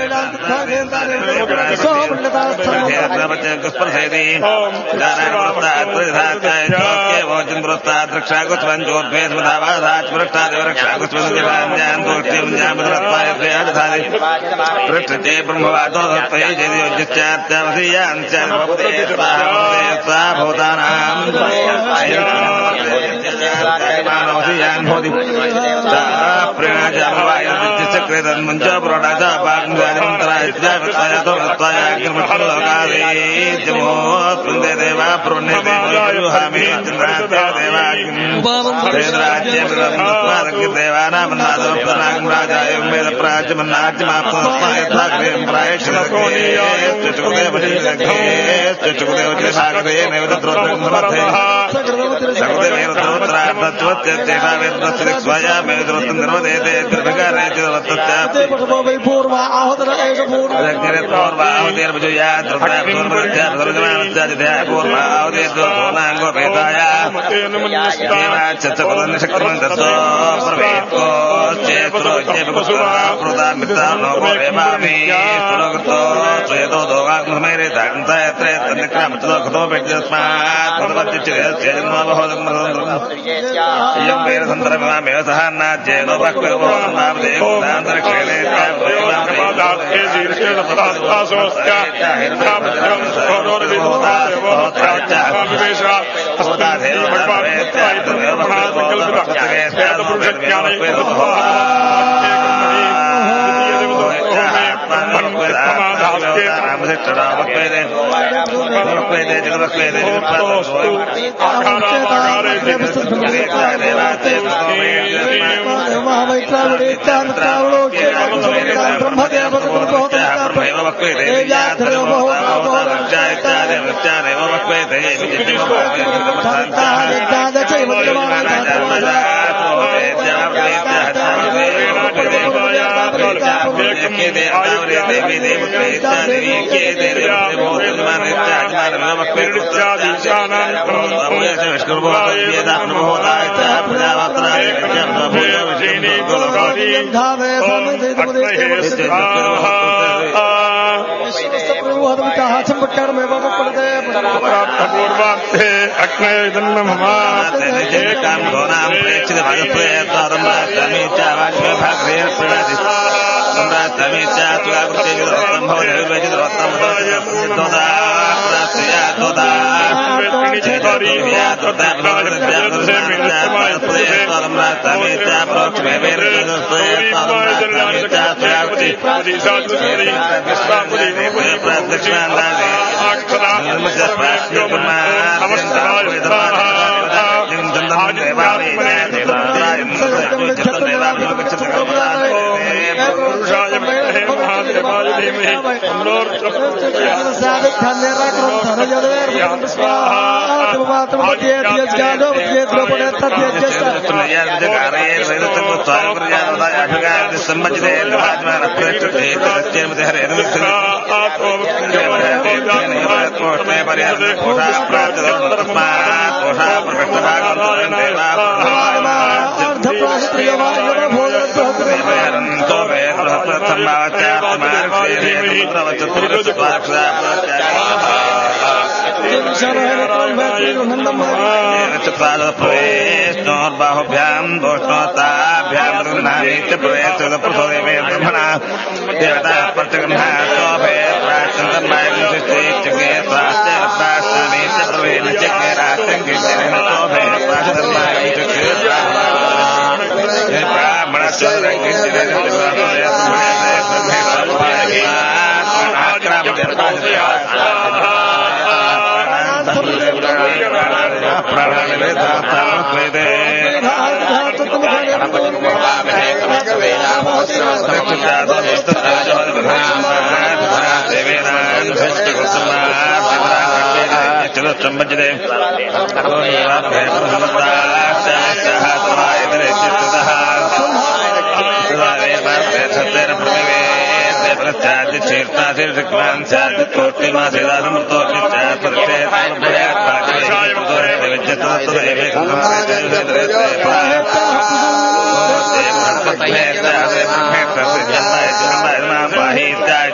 Bahita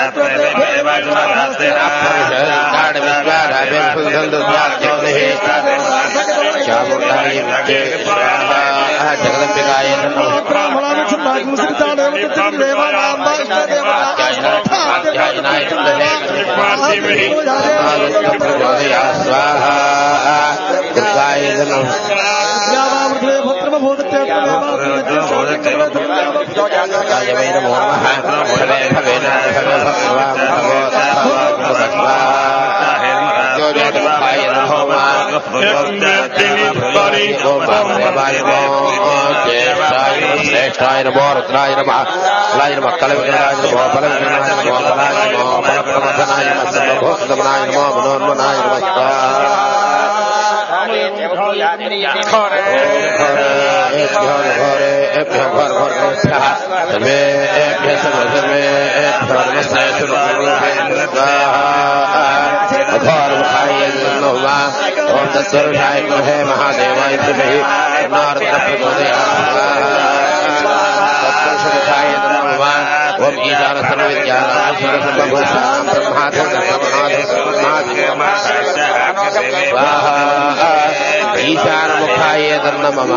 శ్రేష్ఠాయ నమో రుద్రాయ నమః లాయ నమః కలవికరాయ నమో బలవికరాయ నమో బలాయ నమో బలప్రమథనాయ నమః సర్వభూతనాయ నమో మనోన్మనాయ నమః ओम तत्सर्वशाय महे महादेवाय नमः नारद प्रचोदयाय नमः ओम ईशान सर्वविद्यानां सर्वभूतानां ब्रह्मात्मनः ईशान मुखाय नमः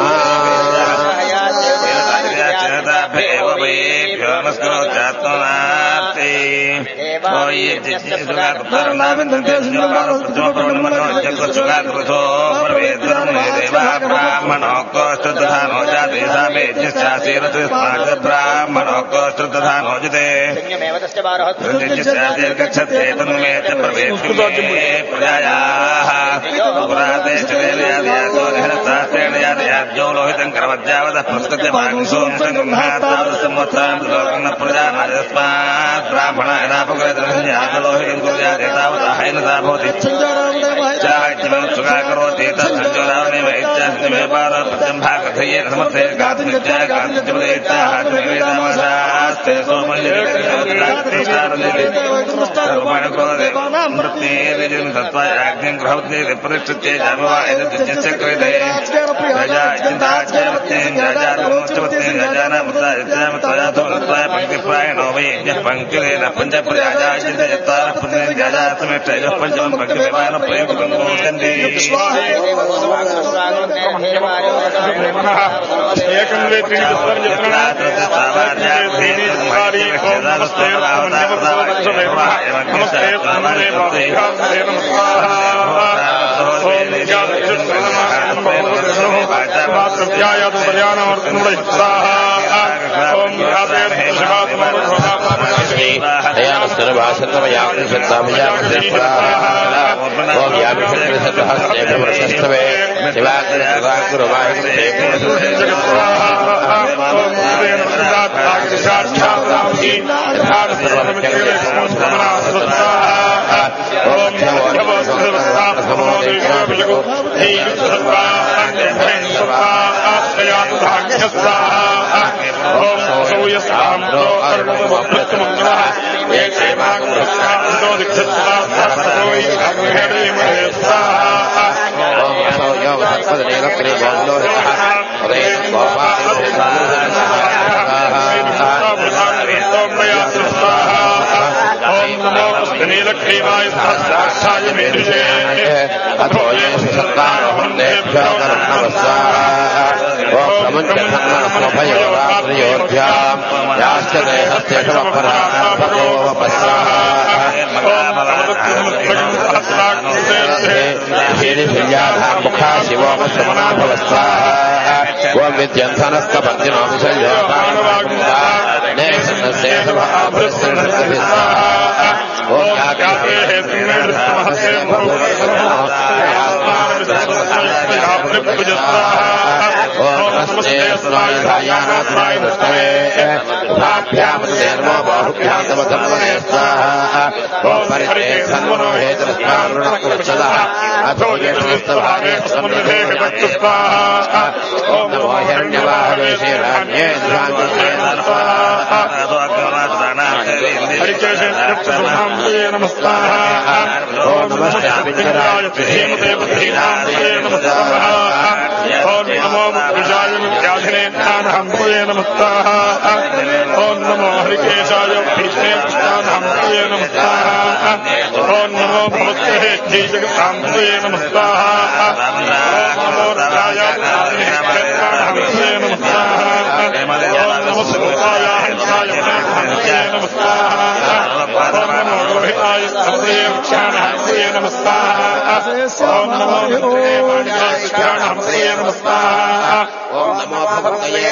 ओम नमो हरिकेशाय Hambhaye Namaskaha. Om Namo Bhagavate Jagannathaye Namaskaha. Om Namo Raya Hambhaye Namaskaha. Om Namo Sivaya Hambhaye Namaskaha. Om Namo Rohitaya Hambhaye Namaskaha. Om Namo Hambhaye Namaskaha. Om Namo Bhagavate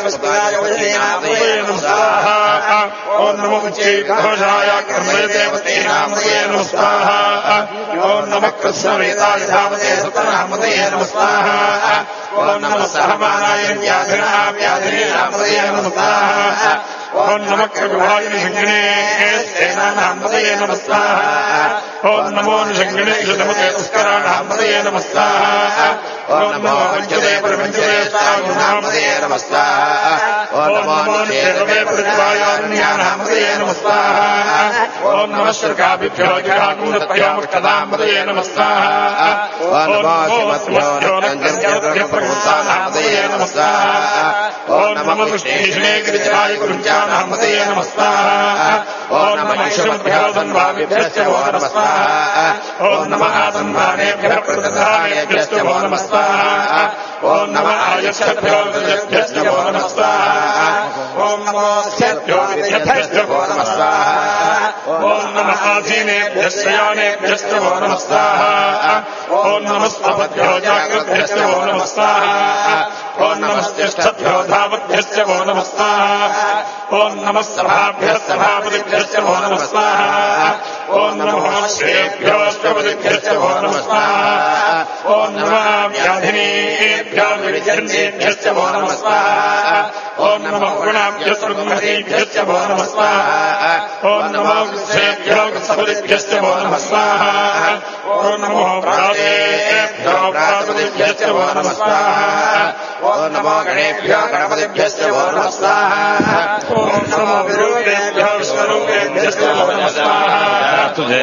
Namaskaha. Om Namo Jayakaya Karmete Namaskaha. Om Namo Krishnavedaya Dhamate Satanamate Namaskaha. Om Namo Sahamanaya Vyadhine Namaskaha. Om Namo Kavivaya Nishangane Namaste Namaskaha. Om Namo Nishangane Namaste Namaste Namaskaha. Om Namo Vanchade Pravanchade Namaste Namaskaha. Om Namo Nishangane Pratvaya Namaste Namaskaha. Om Namo Shirkabhyo Jagannathaya Kadamate Namaskaha. Om Namo Namaste Namaskaha. Om Namo Krishna Grijaya Gurujaya Namaste Namaskaha. Om Namo Shivadhyodhan Bhavibhyasya Namaskaha. Om Namo Adanvanebhyah Pradhanebhyasya Namaskaha. Om Namo Ayashabhyodhyasya Namaskaha. Om Namo Satyodhyasya Namaskaha. Om Namo Adhinebhyasya Yanebhyasya Namaskaha. Om Namo Stavadhyodhyasya Namaskaha. Om Namo Sthadhyodhavadhyasya Namaskaha. Om Namo Sabhabhyasya Bhavadhyasya Namaskaha. Om Namo Shrebhyasya Namaskaha. Om Namo Vyadhinebhyasya Namaskaha. Om Namo Gunabhyasya Namaskaha. Om Namo Shrebhyasya Namaskaha. Om Namo Pradebhyasya Namaskaha. Om Namo Ganebhyasya Namaskaha. Om Namo Virubhyasya Namaskaha. Tujhe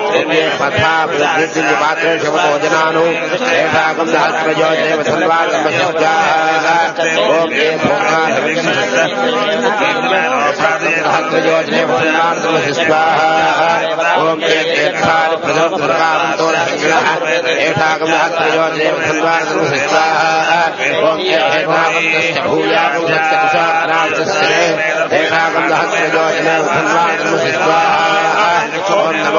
पथा पात्रे शमोजनानु एषाकं सहस्रयोजनेव धन्वागमशब्दाः ओम ये सहस्रयोजनेव धन्वागमशब्दाः ओम ये तीर्थानि प्रदोषकामतो रहितः एषाकं सहस्रयोजनेव धन्वागमशब्दाः ओम ये एषाकं भूयाकं सत्यकुशाग्राजस्य एषाकं सहस्रयोजनेव धन्वागमशब्दाः ओम नमो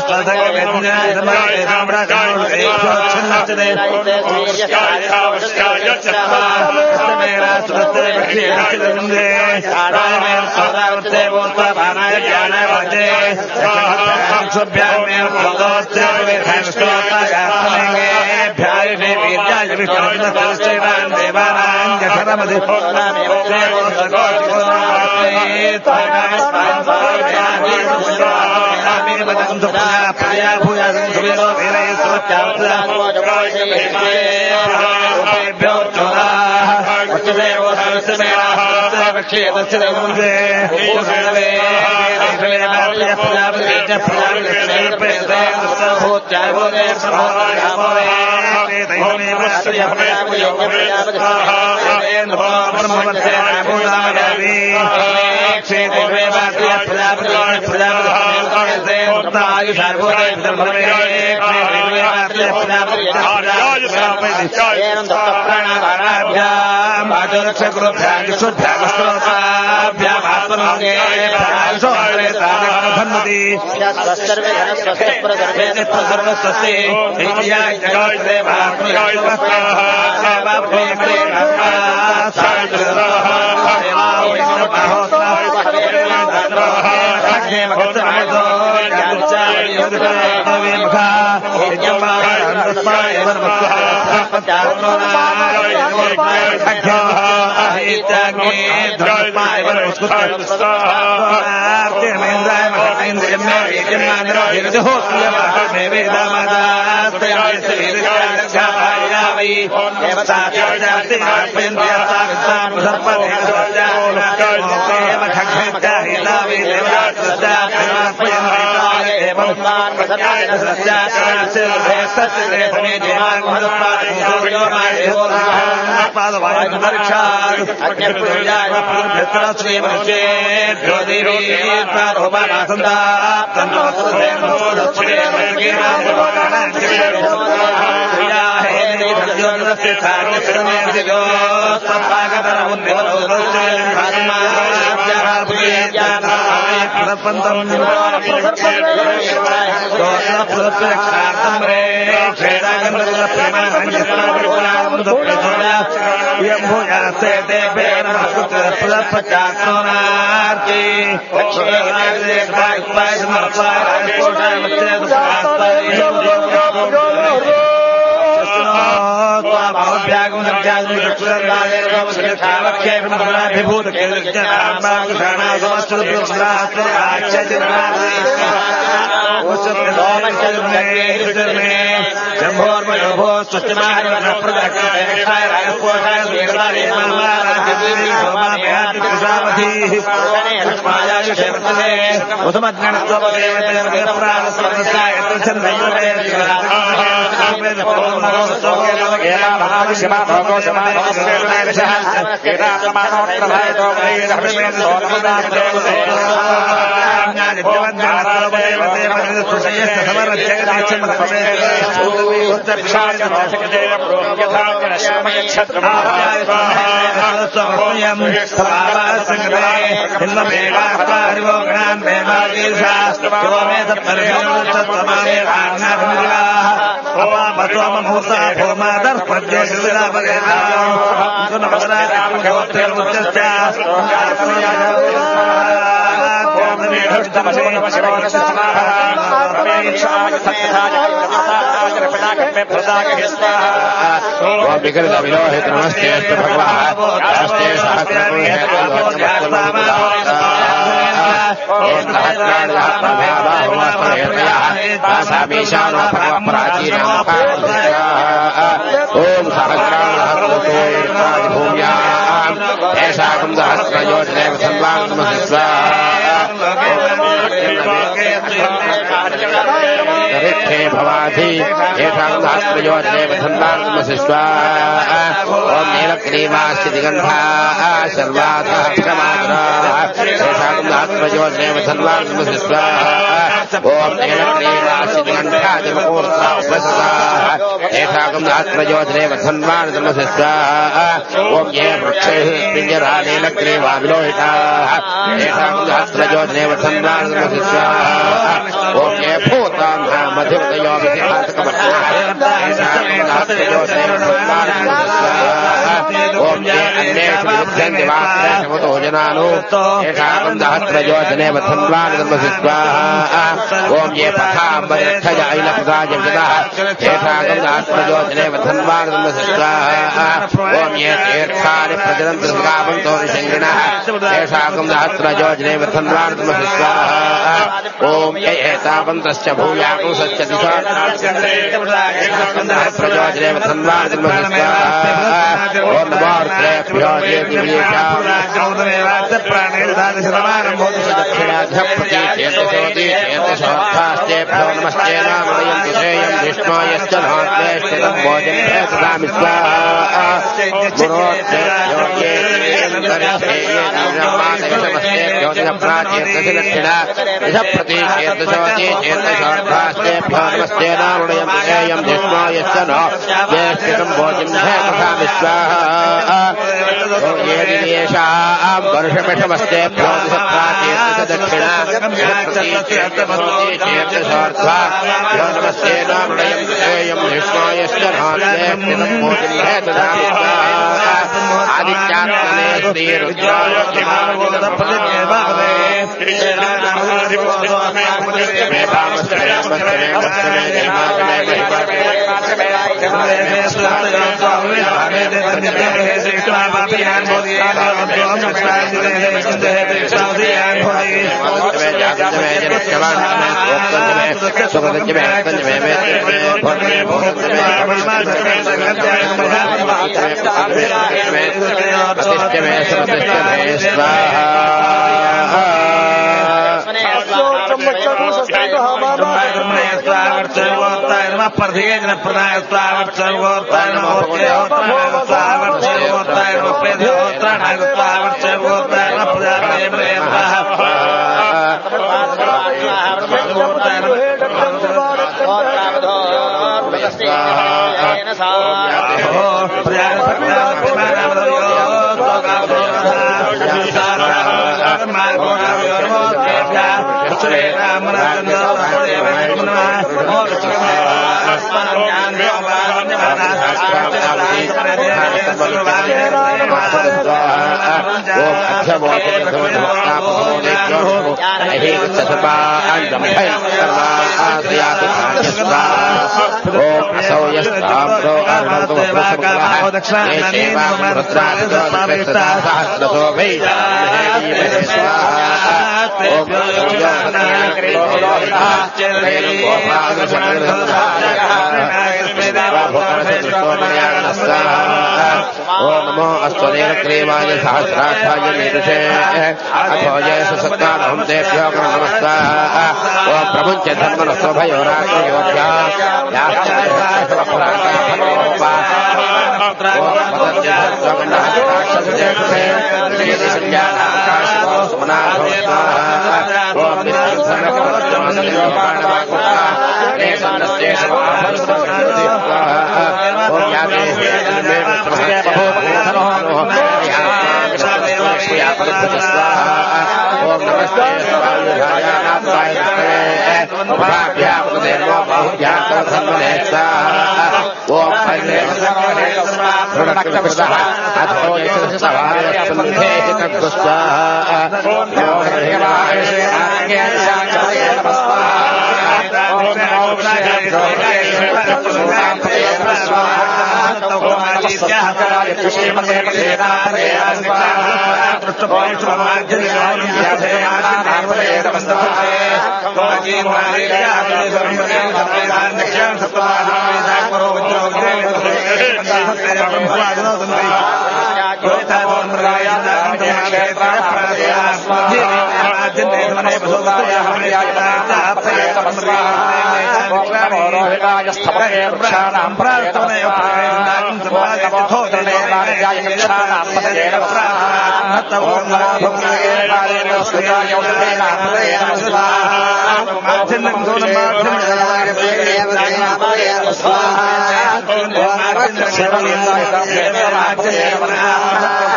ओम ये भूतान जने वधन्वान ओम ये पथाजने वधन्वान ओम ये तीर्थानि प्रजनंतो ऋषिंगिणजने वधन्वान ओम ये एतावन्तश्च भूयाकुंसश्च प्रजोजने वधन्वान ओम नमोर्त्रेभ्यो दक्षिणाध्यप्रतीचेतसोदीचेतसोत्थास्तेभ्यो नमस्ते नामयन्तु श्रेयं विष्णो यश्च नोत्रेष्टितं भोजं ददामि स्वाहा गुणोत्रेभ्यो दक्षिणा प्रतीचेतसोदीचेतसोत्थास्तेभ्यो नमस्ते नामयन्तु श्रेयं विष्णो यश्च नोत्रेष्टितं भोजं ददामि स्वाहा वर्षमिषमस्तेभ्यो दक्षिणा नमस्ते नामयं विष्णोयश्च आदित्यात्मने नमो अस्तुदेवक्रीवाय सहस्राक्षाय मीदुषे अथोजय सुसत्तानहं तेभ्यो नमस्ताः ओम प्रमुच्य धर्मनस्वभयोरात्मयोध्या ओम नमस्ते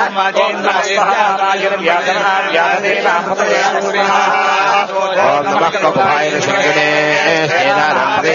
ओम नमः कपाय ऋषिगणे श्रीराधे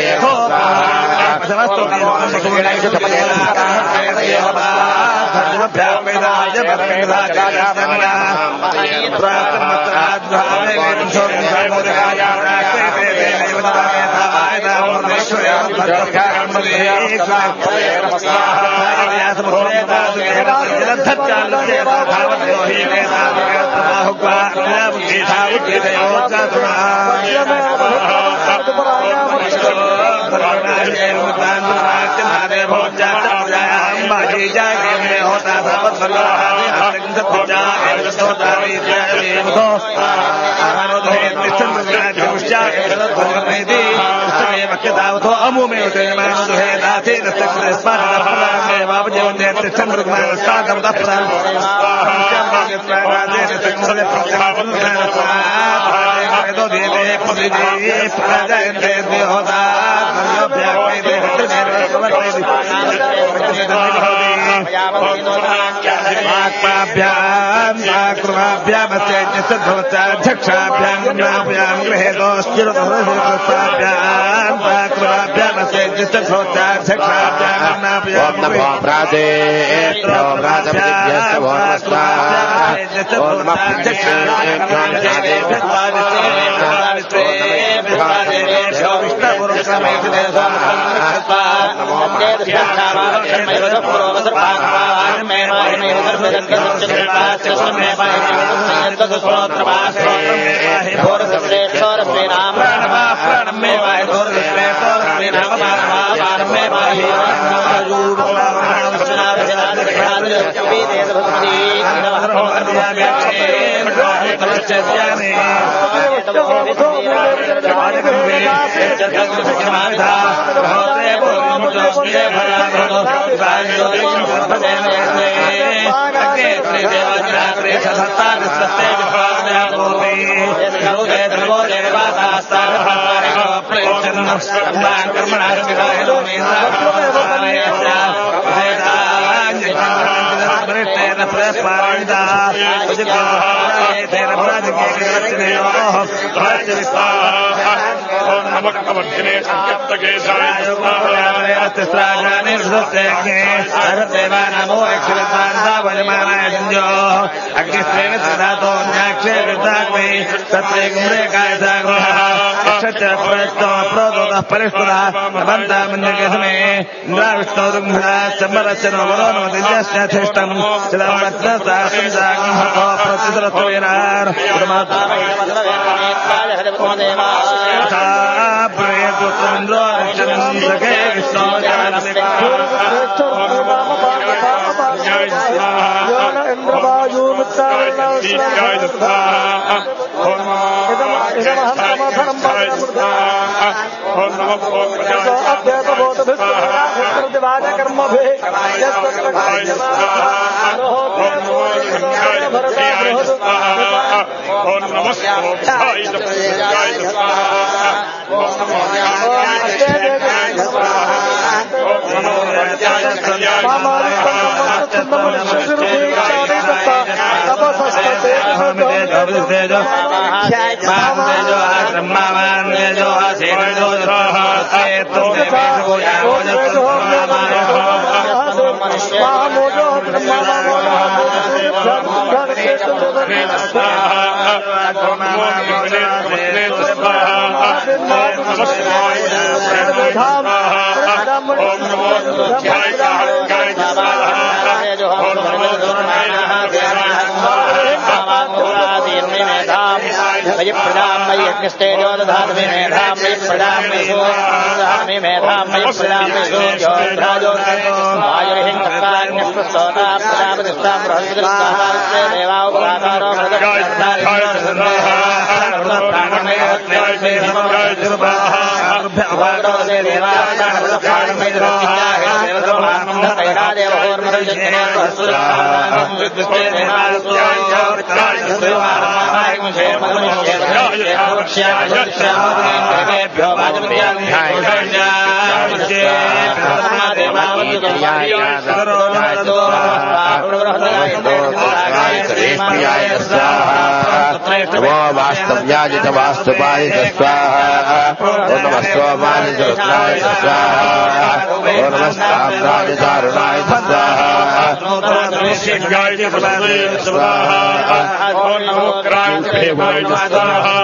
नमो वास्तव्याय च वास्तुपाय च स्वाहा ॐ नमः सोमाय च रुद्राय च स्वाहा ॐ नमः साम्राय च अरुणाय च स्वाहा शिवाय च स्वाहा ॐ नमो क्रान्तिदेवाय च स्वाहा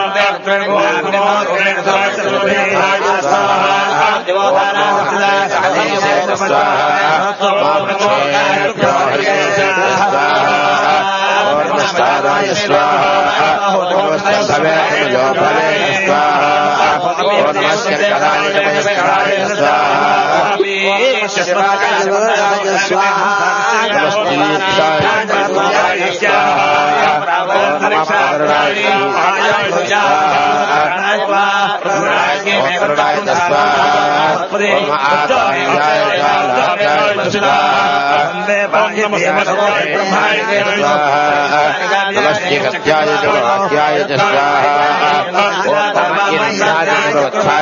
नमस्काराय स्वाहा नमस्ते जो भवे स्वाहा नमस्काराय नमस्काराय स्वाहा नमस्ते सत्याय च वाक्याय च स्वाहा ॐ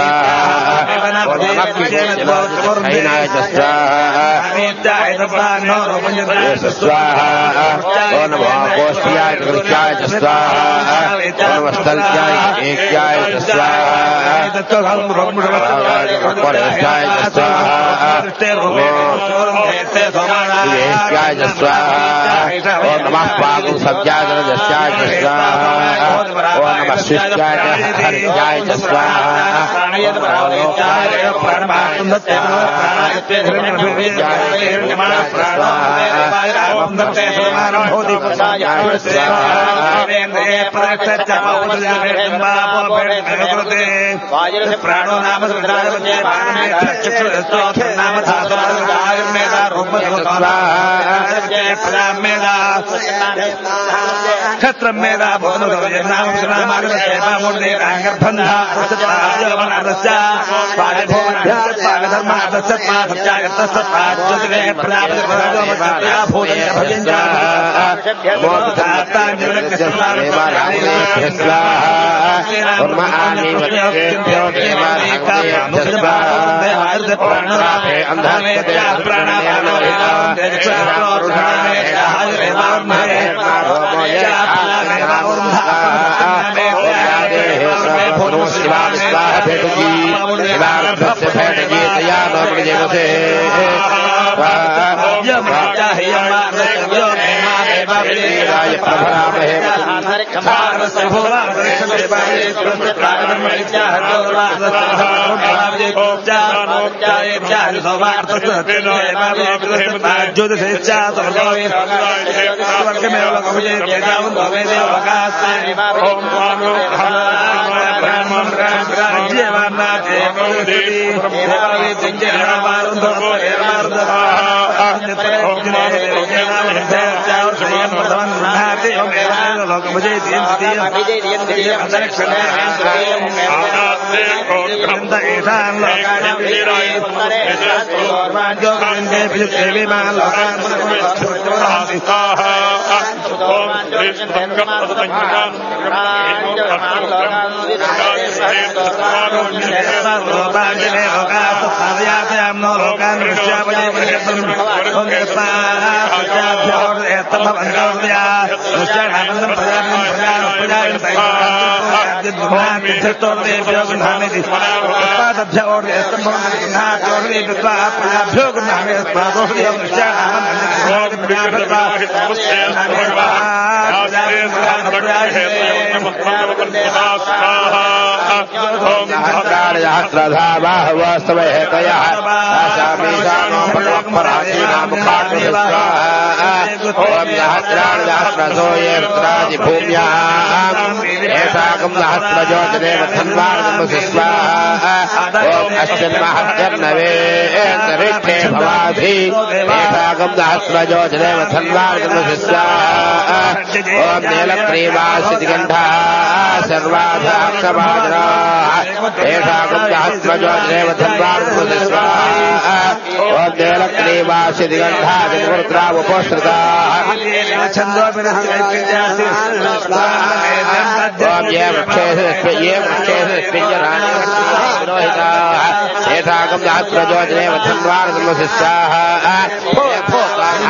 नमः च स्वाहा स्वाहा ॐ नमः गोष्ठ्याय कृत्याय च स्वाहा ॐ नमस्तल्क्याय एक्याय च स्वाहा परेशाय च स्वाहा एक्याय च स्वाहा ॐ नमः पागु सत्याय जस्याय च स्वाहा ॐ नमः शिष्याय हरियाय च स्वाहा प्राणो नाम क्षत्र मेधा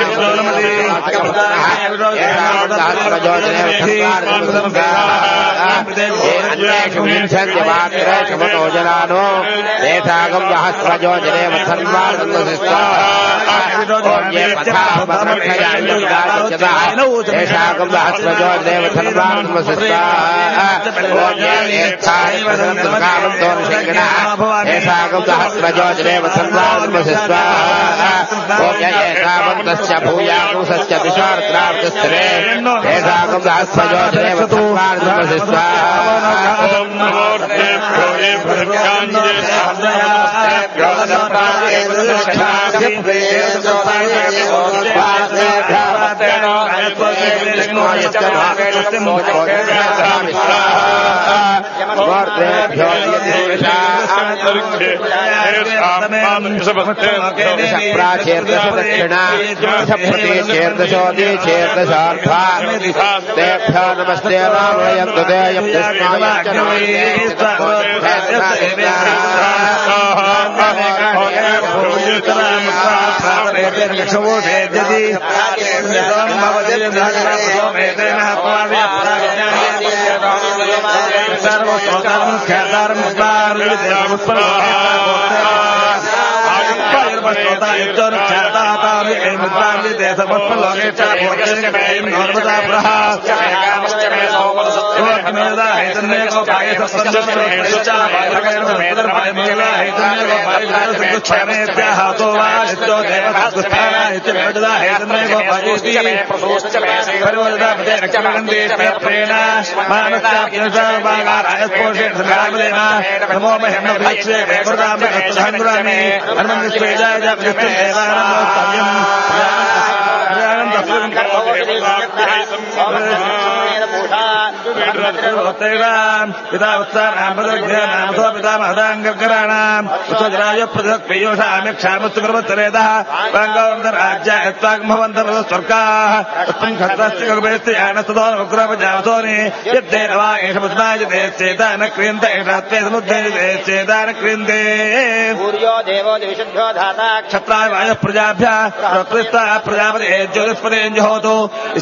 जनानो तेषागं सहस्रजोजने तेषागं सहस्रजोजने तेषागं भूयाकुशस्य विशार्त्रार्थस्थिरे तेषागं सहस्रजोजने नमस्ते प्रजाभ्य प्रजापति ज्योतिष्पति होतो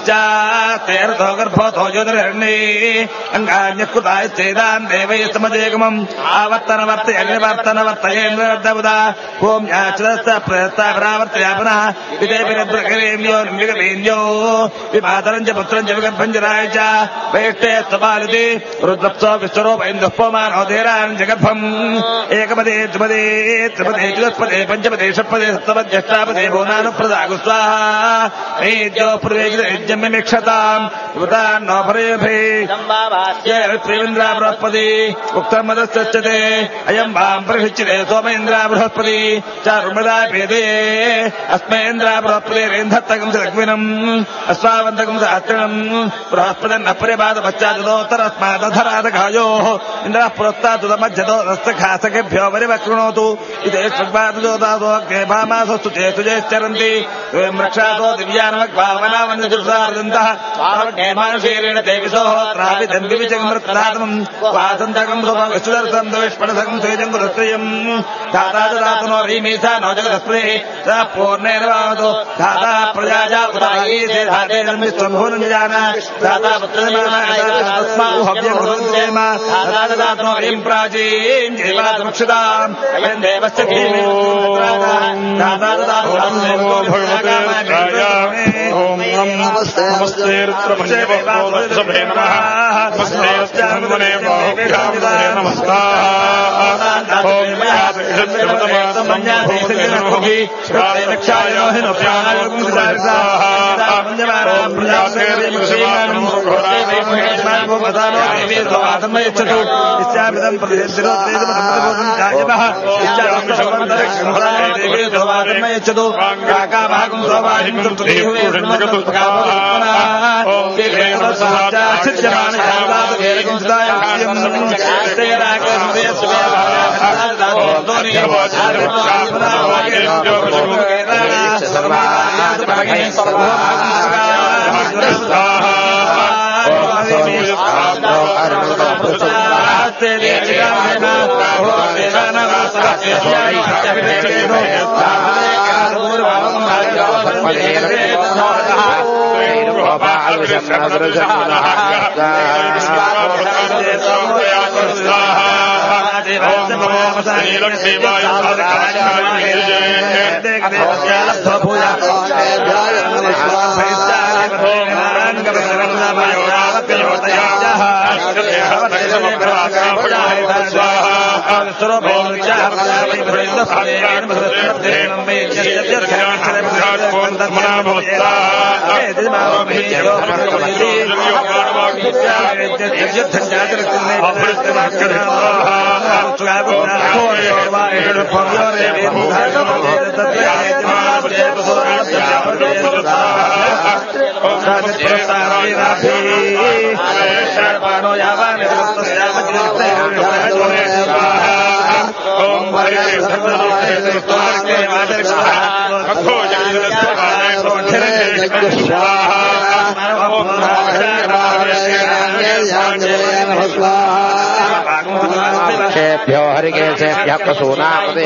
गर्भोतो ज्योतिर्हरणे अंगान्यकुताय चेदान देवै समजेगमम् आवर्तनवर्तय अग्निवर्तनवर्तयेन्द्रदबुदा ओम याचरस्य प्रयत्ता परावर्तया पुनः विदेविरद्रकरेम्यो निगवेन्यो विभातरञ्च पुत्रञ्च विगर्भञ्जराय च वैष्टे स्वबालिति रुद्रप्सो विश्वरूप इन्दुःपमानो धीरान् जगर्भम् एकपदे द्विपदे त्रिपदे चतुष्पदे पञ्चपदे षट्पदे सप्तपद्यष्टापदे भुवनानुप्रदागु स्वाहा नैद्यो प्रवेजमिक्षताम् युवतान्नो भरेभे प्रेमिन्द्रा बृहस्पति उक्तमदस्यच्यते अयम् वाम् परिषिच्यते सोमेन्द्रा बृहस्पति चारुमदा भेदे अस्मेन्द्रा बृहस्पति रेन्धत्तकम् सग्विनम् अस्वावन्तकम् सहस्रिणम् बृहस्पतिन्न परिपादपश्चादोत्तरस्मादधरादघायोः इन्द्रः पुरस्तादुदमध्यतो रस्तखासकेभ्यो परिवक्ृणोतु इति षड्वादजोदादोऽग्ने भामासस्तु चेतु चेश्चरन्ति वृक्षादो दिव्यानमग्भावनावन्यजुर्सार्दन्तः मानुषीरेण देविसोहोत्राभिदन्विविजगमृत्तदातमम् वासन्तकम् सुपविश्वदर्शम् द्विष्पणसकम् श्रीजङ्गुरस्त्रियम् धाता ददातुनो रीमीसा नो जगदस्त्रे स पूर्णेन वावतो धाता प्रजाजा उदायीसे धाते जन्मिस्त्वम् जान धाता पुत्रस्माउ हव्यम् धाता ददातुनो रीम् प्राचीम् जीवातमुक्षिताम् अयम् देवस्य धीमे धाता ददातुनो नमस्ते रुद्रभे नमः नमस्ते शेभ्यो हरिकेशेभ्यः प्रसूनापदे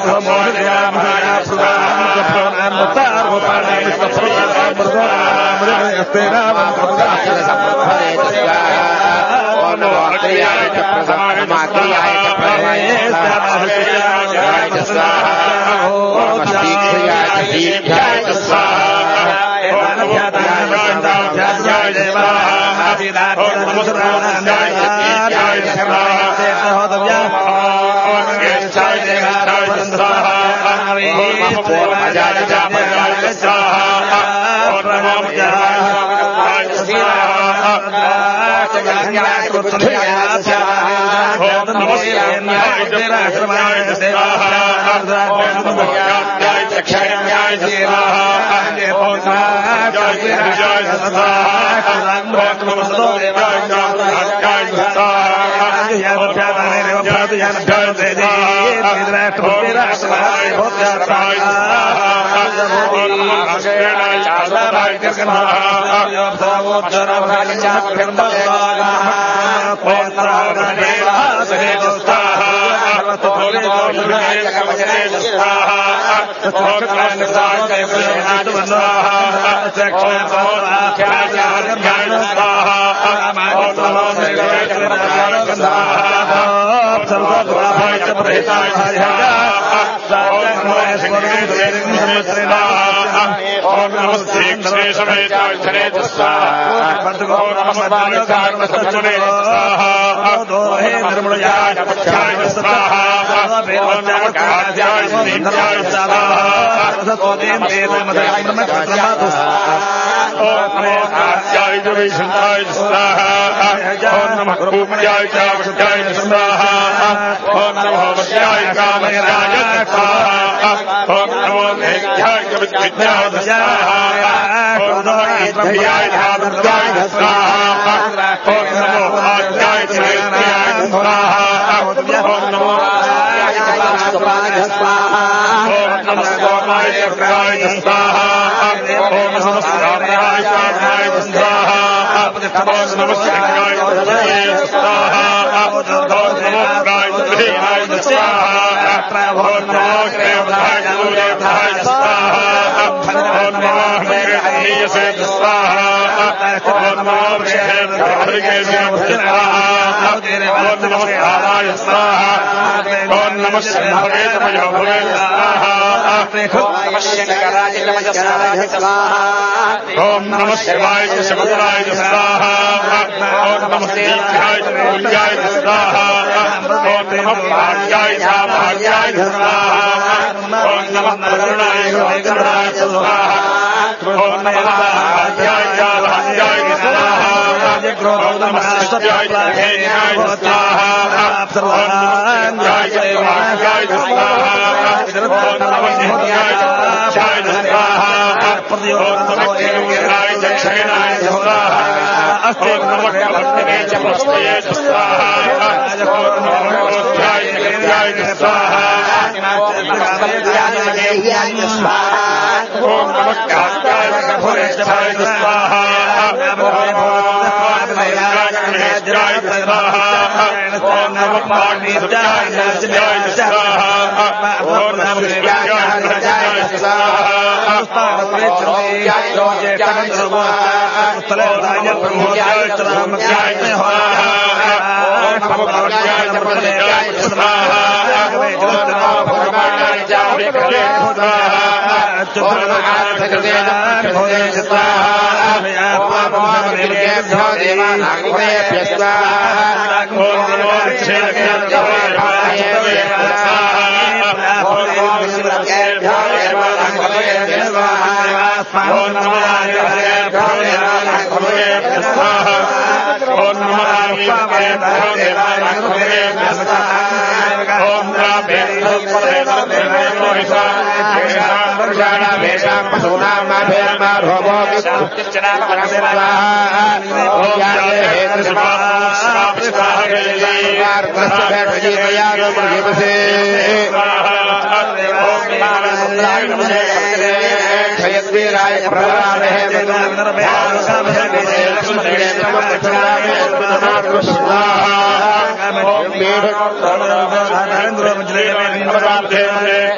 Om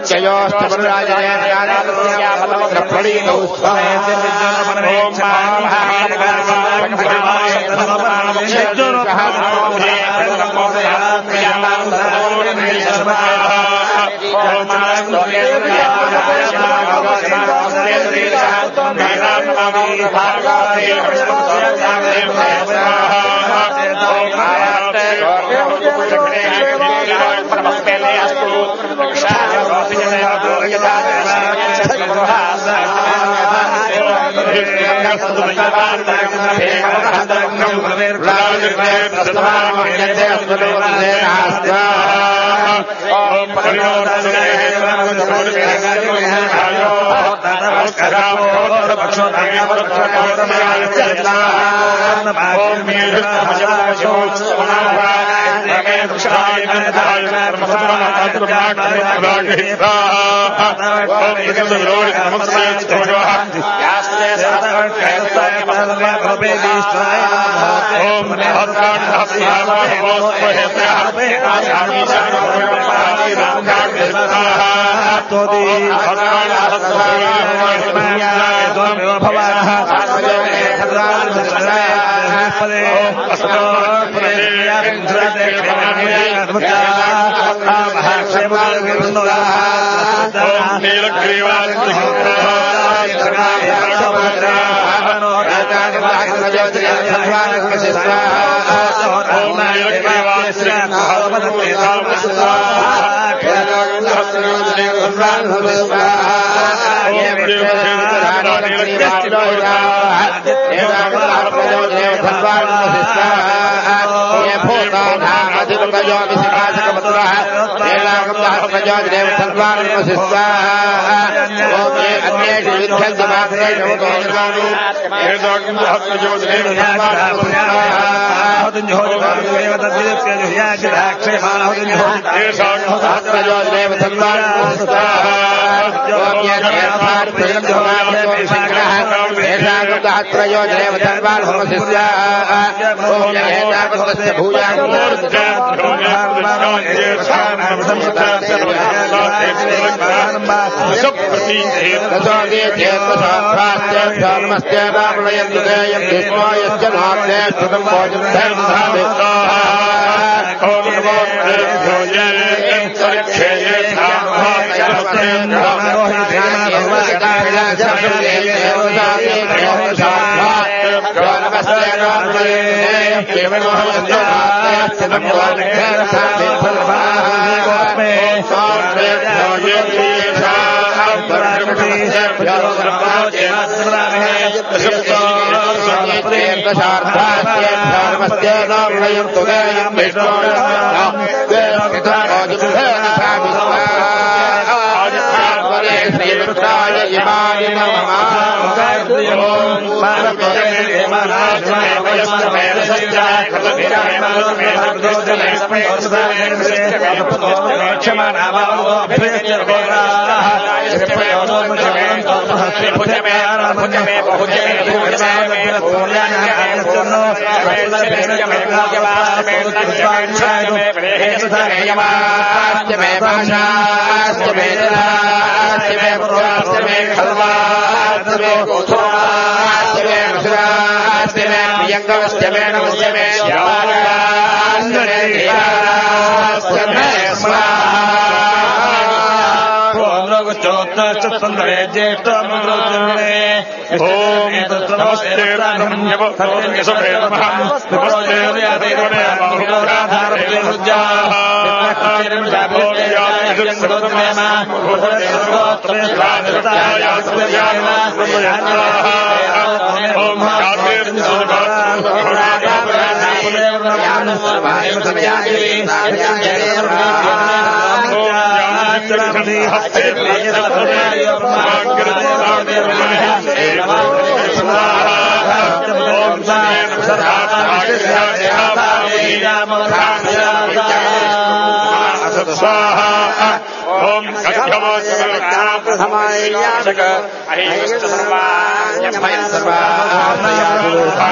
सर्वा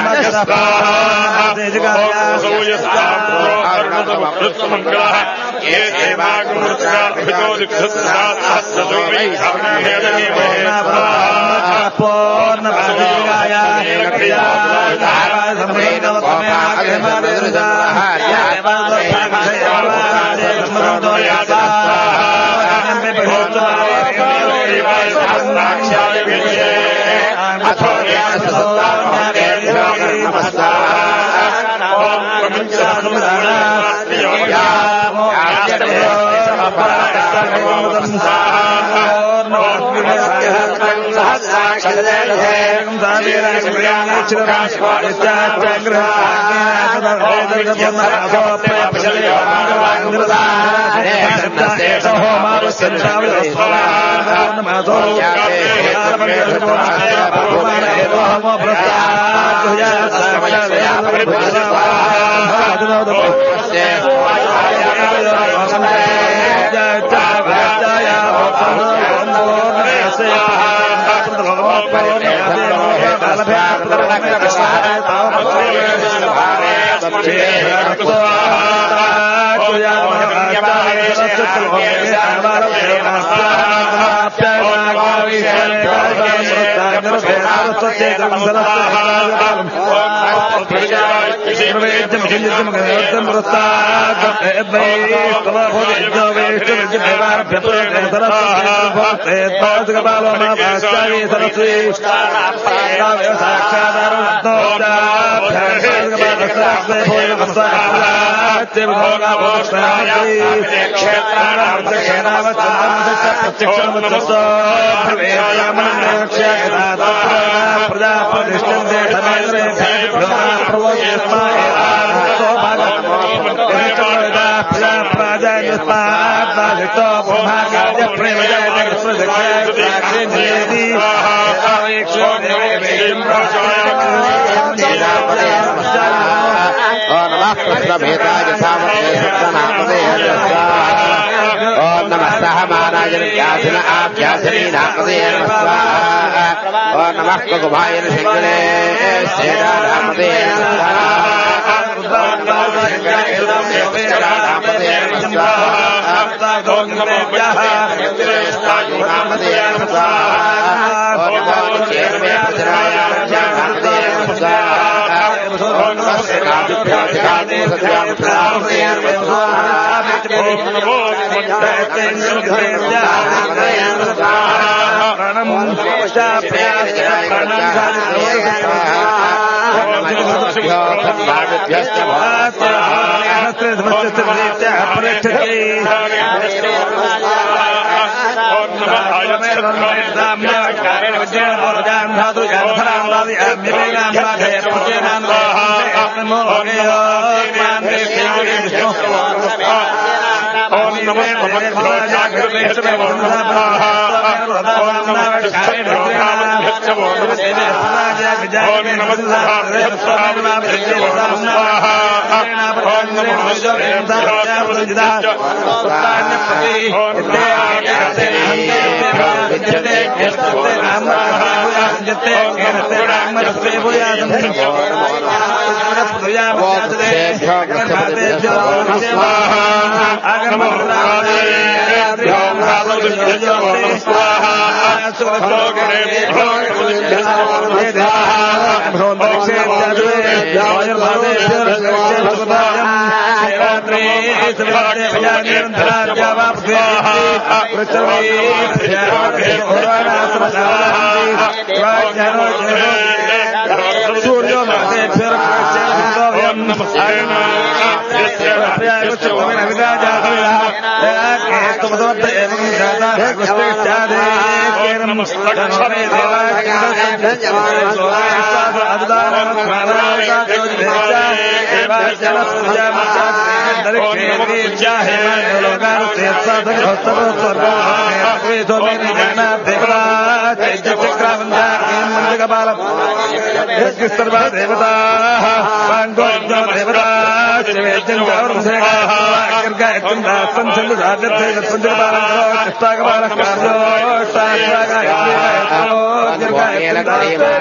Kepala Sarva Devata Pangojya Devata Sivejan Gaur Sega Karga Ekunda Sanchand Raja Tega Sanjabala Kepala Karjo Sasaga Karga Ekunda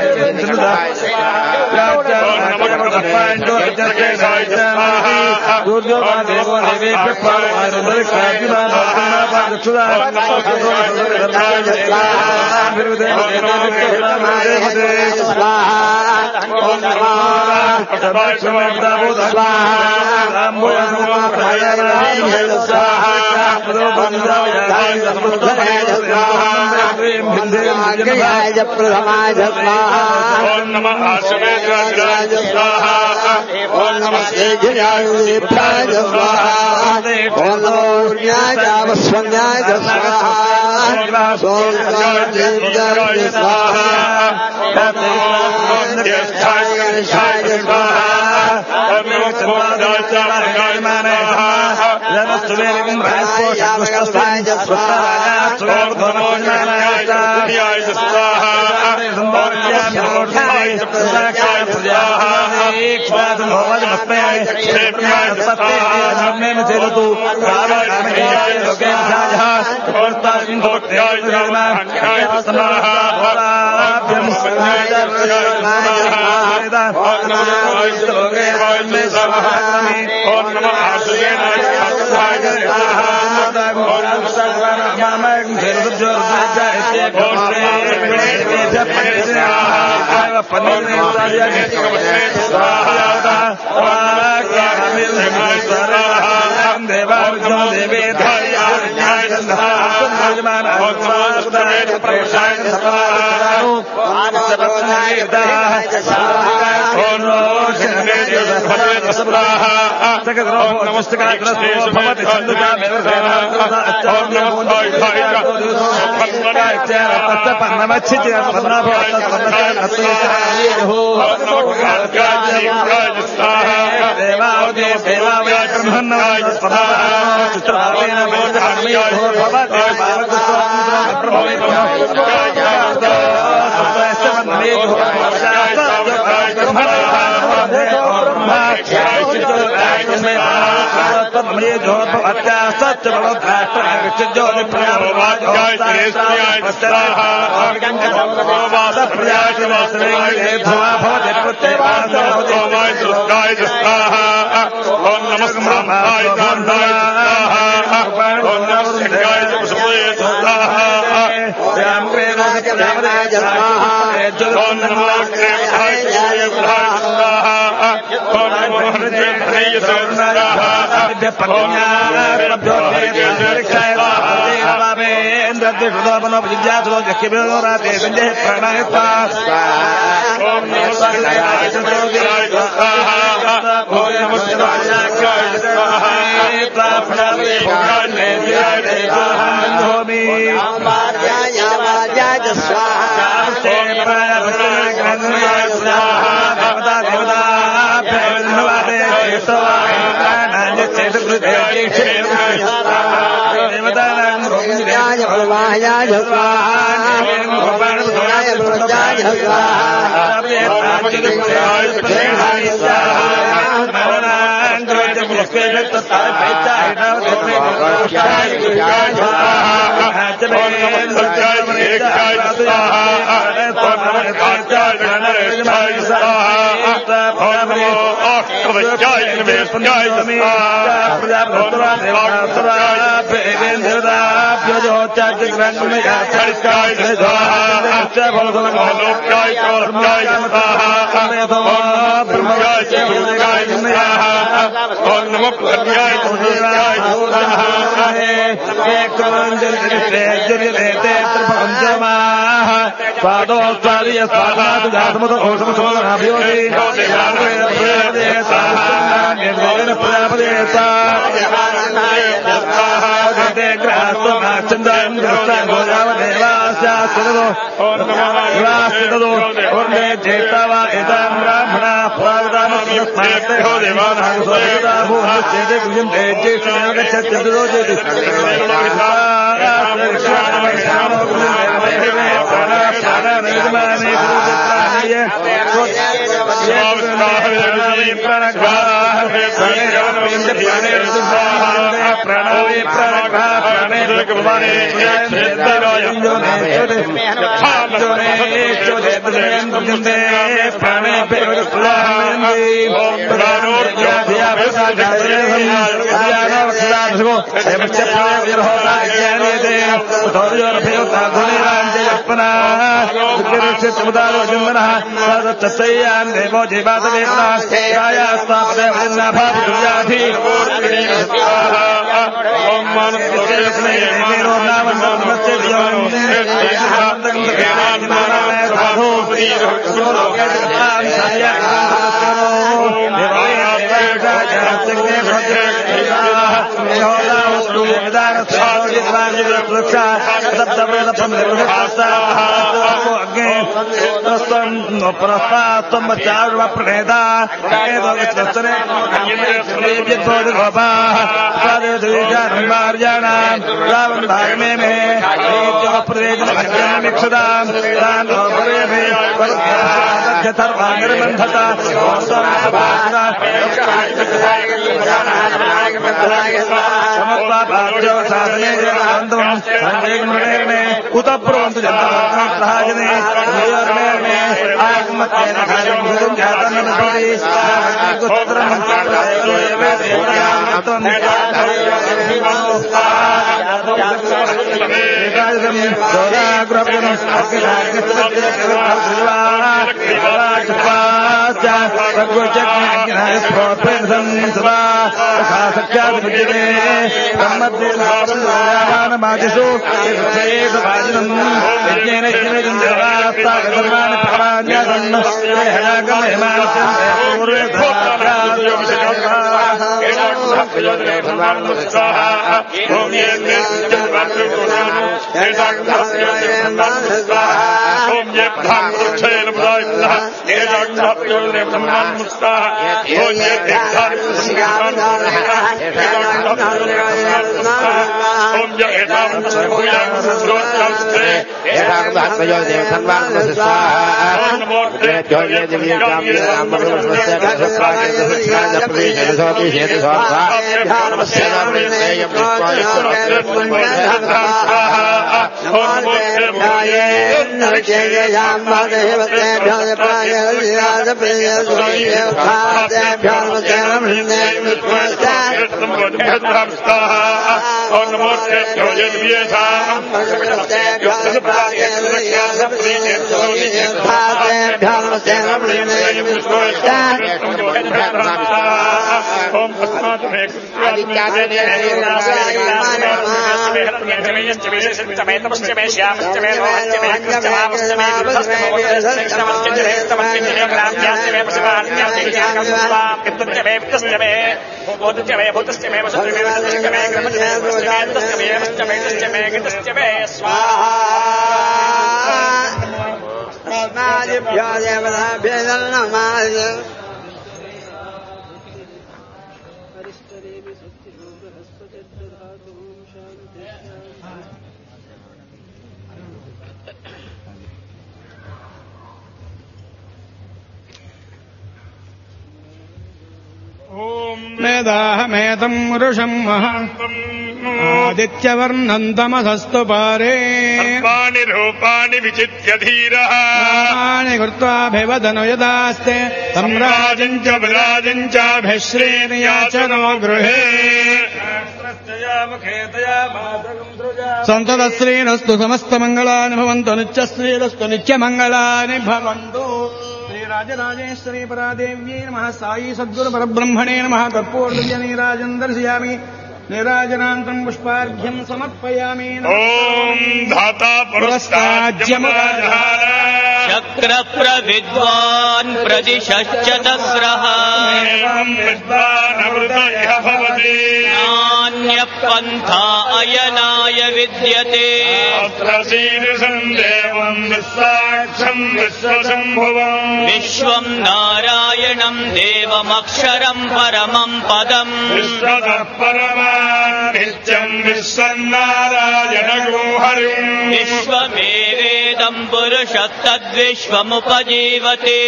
Raja Pangojya Devata Durjoma Devo Devi Kepala Arundari Kajima Notana Bhagachura मेदाहमेतम् वृषम् आदित्यवर्णम् तमसस्तु पारे सर्वाणि रूपाणि विचित्य धीरः कृत्वाभिवदनु यदास्ते सम्राजम् च विराजम् चाभिश्रेणियाचनो गृहे सन्ततश्रीरस्तु समस्तमङ्गलानि भवन्तु नित्यश्रीरस्तु नित्यमङ्गलानि भवन्तु राजराजेश्वरी परादेव्यै नमः साई सद्गुरु परब्रह्मणे नमः कर्पूरस्य नीराजं दर्शयामि नीराजनान्तरं पुष्पार्घ्यं समर्पयामि ओम धाता पुरस्ताज्यमुराजहार चक्रप्रविद्वान् प्रदिशश्च तस्रः एवं विद्वानमृतयः भवति नान्यपन्था अयनाय विद्यते अत्रशीर्षन्देवं विश्वाक्षं विश्वशम्भुवम् विश्वं नारायणं देवमक्षरं परमं पदम् विश्वतः परमान् नित्यं विश्वन्नारायणगो हरिम् विश्वमेवेदं पुरुषस्तद्विजानीयात् विश्वमुपजीवते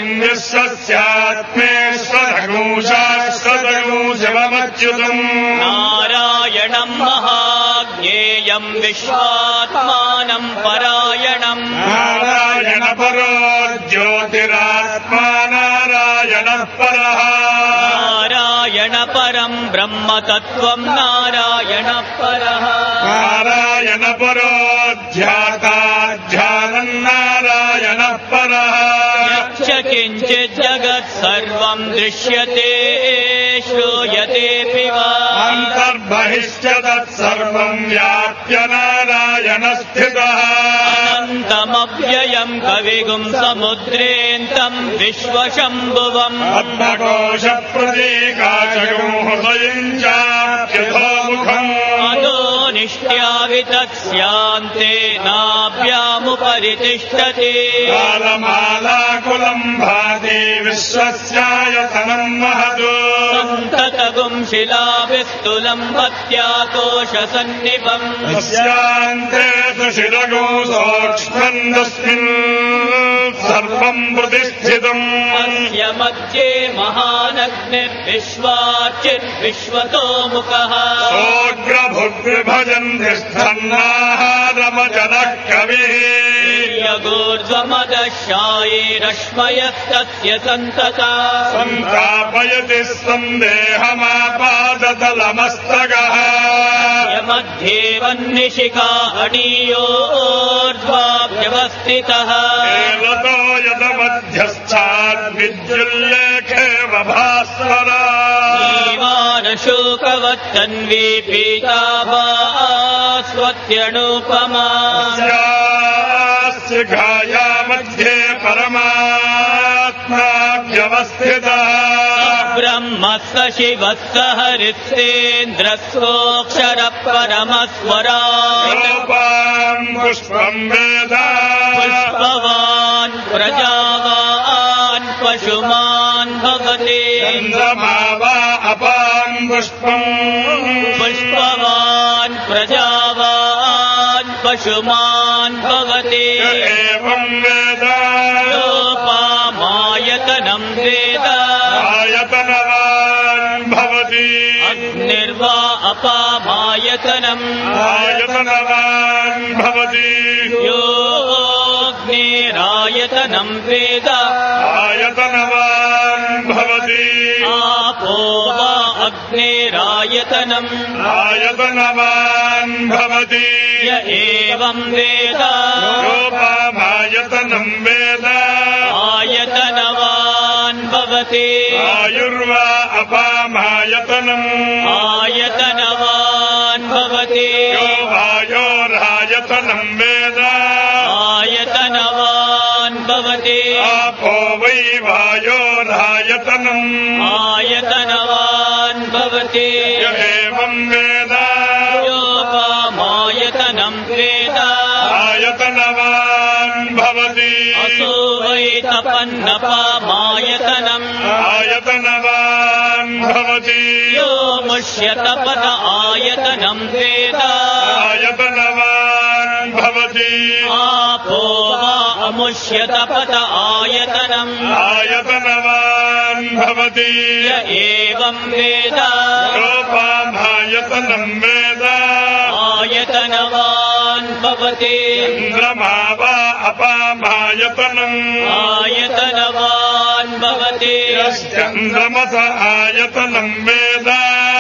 विश्वस्यात्मेश्वरगूशाश्वतगूशवमच्युतम् नारायणम् महाज्ञेयम् विश्वात्मानम् परायणम् नारायण परो ज्योतिरात्मा नारायणः परः नारायण परम् ब्रह्म तत्त्वम् नारायण परः नारायण परो ध्याताध्यानम् नारायणः परः यच्च किञ्चित् जगत् सर्वम् दृश्यते श्रूयतेऽपि वा अन्तर्बहिश्च तत्सर्वम् व्याप्य नारायण स्थितः अनन्तमव्ययम् कविगुम् समुद्रेऽन्तम् विश्वशम्भुवम् पद्मकोश प्रतीकाशगुम् हृदयम् चाप्यधोमुखम् अधो निष्ट्यावितत्स्यान्ते नाभ्यामुपरितिष्ठति कालमालाकुलम् भाति विश्वस्यायतनम् महतो सन्ततगुम् शिलाभिस्तुलम् पत्याकोशसन्निभम् तस्यान्ते सुशिरगो सोक्ष्मन्दस्मिन् सर्वम् प्रतिष्ठितम् अस्य मध्ये महानग्निर्विश्वाचिद्विश्वतो मुखः सोऽग्रभुग्विभजन् तिष्ठन्नाहारमजनः कविः यगोर्ध्वमदशायैरश्मयस्तस्य सन्तता सन्तापयति सन्देहमापादतलमस्तकः मध्ये वह्निशिखा अणीयोर्ध्वाभ्यवस्थितः एलतो यदमध्यस्थाद्विद्युल्लेखेव भास्वरा जीवानशोकवत्तन्वी पीताभास्वत्यणुपमा शिखाया मध्ये परमात्माभ्यवस्थितः ब्रह्म स शिवः स हरिस्तेन्द्रस्वोऽक्षरः परमस्वराट् रूपाम् पुष्पम् वेद पुष्पवान् प्रजावान् पशुमान् भवति चन्द्रमा वा अपाम् पुष्पम् पुष्पवान् प्रजावान् पशुमान् भवति एवम् वेद योपामायतनम् वेद आयतनवान् भवति अग्निर्वा अपामायतनम् आयतनवान् भवति योऽग्निरायतनम् वेद आयतनवान् भवति आपो वा अग्निरायतनम् आयतनवान् भवति य एवम् वेद योपामायतनम् वेद आयतनवान् भवति आयुर्वा अपामायतनम् आयतनवान् भवति यो वायोरायतनम् वेद आयतनवान् भवति आपो वै वायोरायतनम् आयतनवान् भवति य एवम् वेद योपामायतनम् वेद आयतनवान् भवति असो वै तपन्नपामायतनम् आयतनवान् भवति यो मुष्यतपत आयतनम् वेद आयतनवान् भवति आपो वा अमुष्यतपत आयतनम् आयतनवान् भवति य एवम् वेद योपामायतनम् वेद आयतनवान् भवति चन्द्रमा वा अपामायतनम् आयतनवान् भवति यश्चन्द्रमस आयतनम् वेद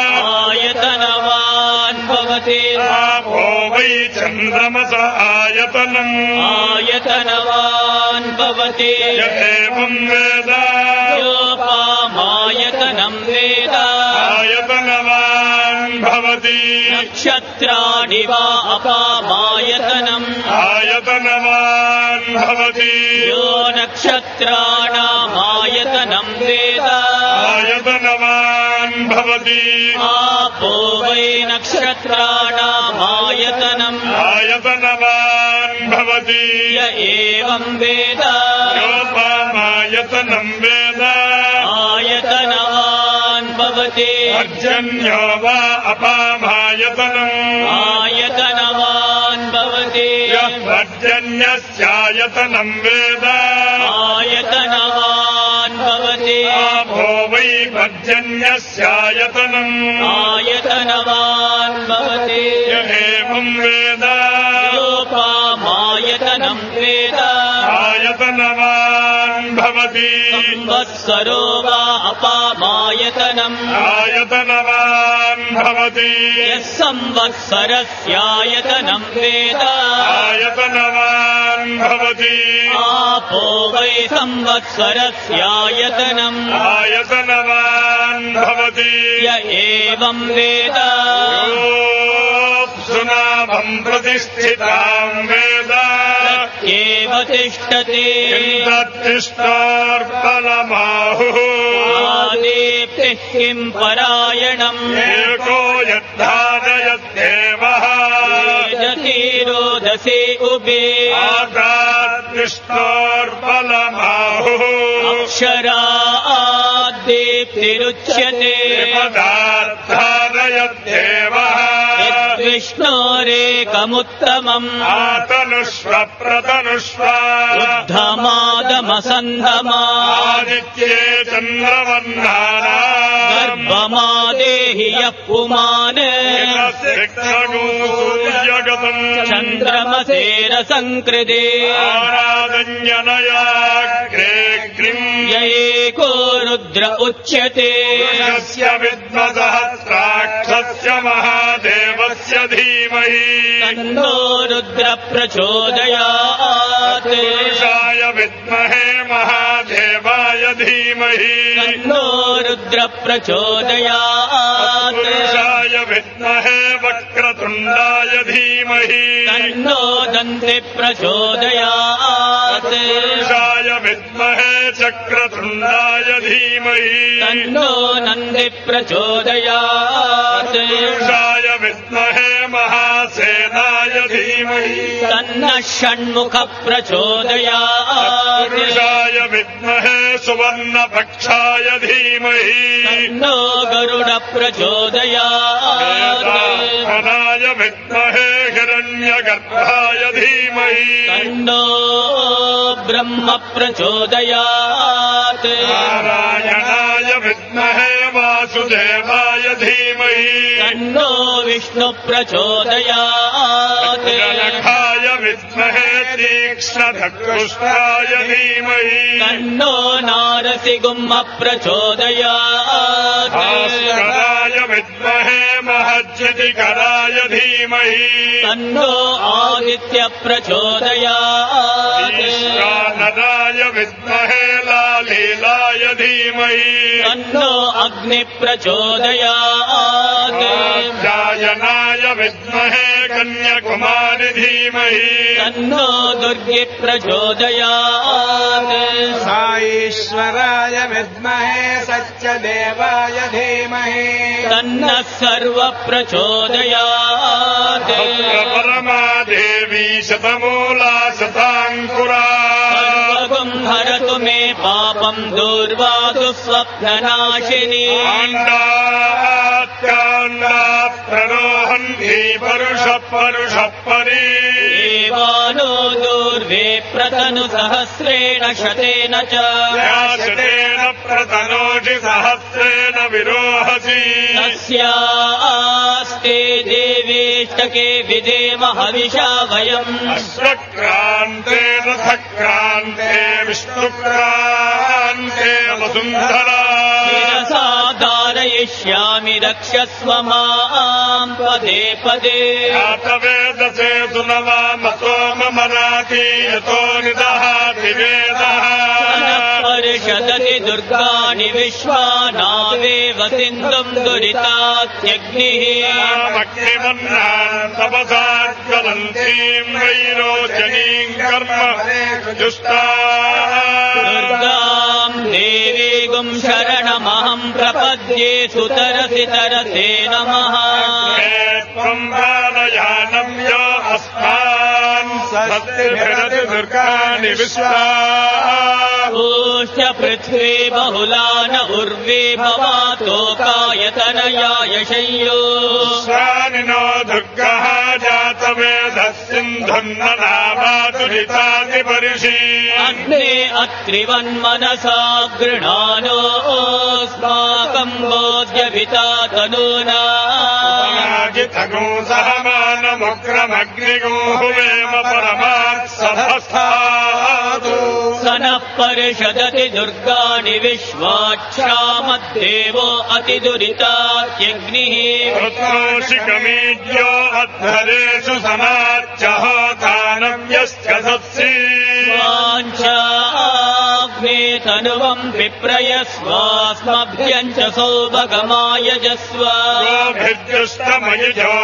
आयतनवान् भवति आपो वै चन्द्रमस आयतनम् आयतनवान् भवति य एवम् वेद योपामायतनम् वेद आयतनवान् भवति नक्षत्राणि वा अपामायतनम् आयतनवान् भवति यो नक्षत्राणामायतनम् वेद आयतनवान् भवति आपो वै नक्षत्राणामायतनम् आयतनवान् भवति य एवम् वेद योपामायतनम् वेद आयतनवान् भवति पर्जन्यो वा अपामायतनम् आयतनवान् भवति यः पर्जन्यस्यायतनम् वेद आयतनवान् भवति आपो वै पर्जन्यस्यायतनम् आयतनवान् भवति य एवम् वेद योपामायतनम् वेद आयतनवान् भवति संवत्सरो वा अपामायतनम् आयतनवान् भवति यः संवत्सरस्यायतनम् वेद आयतनवान् भवति आपो वै संवत्सरस्यायतनम् आयतनवान् भवति य एवम् वेद सुनाभम् प्रतिष्ठिताम् वेद एव तिष्ठति इन्द्रतिष्ठार्पणमाहुः आदीप्तिः किम् परायणम् एको यद्धारयद्देवः यतीरोदसी उभे आदात्तिष्ठार्पणमाहुः अक्षरा आदीप्तिरुच्यते पदार्थारयद्देवः यद्विष्णोरेकमुत्तमम् आतनुष्व प्रतनुष्व उद्धमादमसन्धमा आदित्ये चन्द्रवर्णानाम् गर्भमादेहि यः पुमान् सूर्यगतम् चन्द्रमसेरसङ्कृते आराधन्यनयाग्रेग्रिम् य एको रुद्र उच्यते पुरुषस्य विद्मसहस्राक्षस्य महादेवस्य धीमहि तन्नो रुद्र प्रचोदयात् पुरुषाय विद्महे महादेवाय धीमहि तन्नो रुद्र प्रचोदयात् पुरुषाय विद्महे वक्रतुण्डाय धीमहि तन्नो दन्ति प्रचोदयात् पुरुषाय विद्महे चक्रतुण्डाय धीमहि तन्नो नन्दी प्रचोदयात् पुरुषाय विद्महे महासेनाय धीमहि तन्नः षण्मुख प्रचोदयात् पुरुषाय विद्महे सुवर्णपक्षाय धीमहि तन्नो गरुड प्रचोदयात् वेदात्मनाय विद्महे हिरण्यगर्भाय धीमहि तन्नो ब्रह्म प्रचोदयात् नारायणाय विद्महे वासुदेवाय धीमहि तन्नो विष्णु प्रचोदयात् जनकाय विद्महे तीक्ष्णधक्रुष्टाय धीमहि तन्नो नारसिंह प्रचोदयात् भास्कराय विद्महे महज्जतिकराय धीमहि तन्नो आदित्य प्रचोदयात् ईशानदाय विद्महे लालीलाय धीमहि तन्नो अग्नि प्रचोदयात् कात्यायनाय विद्महे कन्याकुमारि धीमहि तन्नो दुर्गे प्रचोदयात् साईश्वराय विद्महे सत्यदेवाय धीमहि तन्नः सर्व प्रचोदयात् परमादेवी शतमूला शताङ्कुरा हरतु मे पापम् दूर्वातु स्वप्ननाशिनी काण्डात् प्ररोहन्ति परुषः परी देवानो दूर्वे प्रतनु सहस्रेण शतेन च शतेन प्रतनोषि सहस्रेण विरोहसि तस्यास्ते देवेष्टके विधेम हविषा वयम् अश्वक्रान्ते रथक्रान्ते विष्णुक्रान्ते वसुन्धरा शिरसा धारयिष्यामि रक्षस्व माम् पदे पदे जातवेदसे सुनवामसो ममराति यतो निदहाति वेदः परिषदति दुर्गाणि विश्वानावेव सिन्धुम् दुरितात्यग्निः अग्निमन्नान् तपसाज्वलन्तीम् वैरोचनीम् कर्म जुष्टा दुर्गाम् देवीगुम् शरणमहम् प्रपद्ये सुतरसि तरसे नमः त्वम् प्राणयानम् यो अस्मान् सत्यभिरति दुर्गाणि विश्वा ऊष्य पृथ्वी बहुलान उर्वी भवातोकायतनयाय शय्यो स्वानिनो दुर्गः जातवेदः सिन्धु धन्ननामातुलितादिपरिषि अग्ने अत्रिवन्मनसा गृणानोऽस्माकम् बोध्यभिता तनूना तगो सहमानमुग्रमग्निगो हुवेम परमात्सभस्थातु स नः परिषदति दुर्गाणि विश्वाक्षामद्देवो अतिदुरितात्यग्निः वृत्तोषिकमीड्यो अध्वरेषु समाच्च होतानव्यश्च सत्सि वाञ्छाग्ने तनुवम् विप्रयस्वास्मभ्यम् च सौभगमायजस्व गोभिर्जुष्टमयुजो